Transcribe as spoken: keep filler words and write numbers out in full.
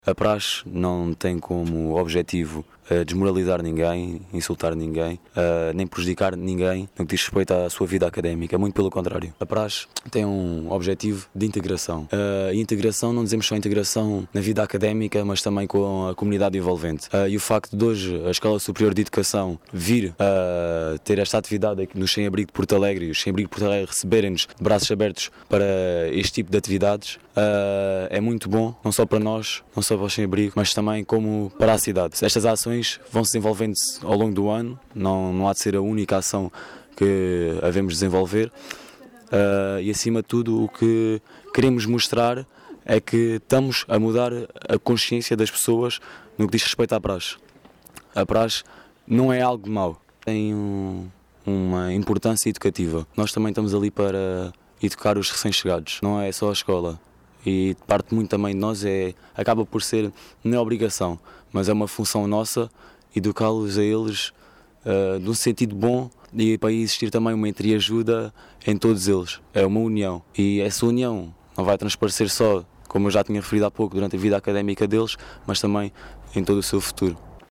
A praxe não tem como objetivo uh, desmoralizar ninguém, insultar ninguém, uh, nem prejudicar ninguém no que diz respeito à sua vida académica, muito pelo contrário. A praxe tem um objetivo de integração. Uh, e integração, não dizemos só integração na vida académica, mas também com a comunidade envolvente. Uh, e o facto de hoje a Escola Superior de Educação vir a uh, ter esta atividade aqui no Sem-Abrigo de Porto Alegre e os Sem-Abrigo de Porto Alegre receberem-nos de braços abertos para este tipo de atividades, uh, é muito bom, não só para nós, não só para os Sem-Abrigo, mas também como para a cidade. Estas ações vão se desenvolvendo ao longo do ano, não, não há de ser a única ação que havemos de desenvolver, uh, e acima de tudo o que queremos mostrar é que estamos a mudar a consciência das pessoas no que diz respeito à praxe. A praxe não é algo mau, tem um, uma importância educativa. Nós também estamos ali para educar os recém-chegados, não é só a escola. E parte muito também de nós, é, acaba por ser, não é obrigação, mas é uma função nossa educá-los a eles uh, num sentido bom, e para existir também uma entreajuda em todos eles. É uma união, e essa união não vai transparecer só, como eu já tinha referido há pouco, durante a vida académica deles, mas também em todo o seu futuro.